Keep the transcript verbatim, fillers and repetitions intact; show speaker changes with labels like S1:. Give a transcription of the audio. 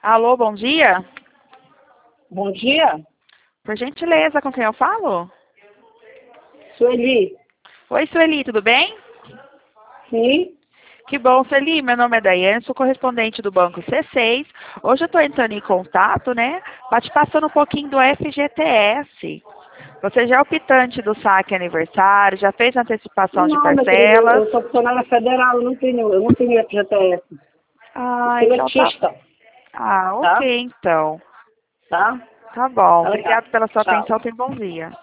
S1: Alô, bom dia.
S2: Bom dia,
S1: Por gentileza, com quem eu falo?
S2: Sueli.
S1: Oi, Sueli, tudo bem?
S2: Sim,
S1: Que bom, Sueli. Meu nome é Daiane, sou correspondente do Banco C seis. Hoje eu estou entrando em contato, né, para te passando um pouquinho do F G T S. Você já é optante do saque aniversário, já fez antecipação de
S2: não, minha querida, eu,
S1: parcelas?
S2: eu sou funcionária federal, eu não tenho, eu não tenho F G T S. Eu
S1: Ah,
S2: sou
S1: então tá.
S2: letista,
S1: Ah,
S2: tá?
S1: ok, então.
S2: Tá?
S1: Tá bom.
S2: Tá legal.
S1: Obrigado pela sua
S2: Tchau.
S1: atenção. Tenha um bom dia.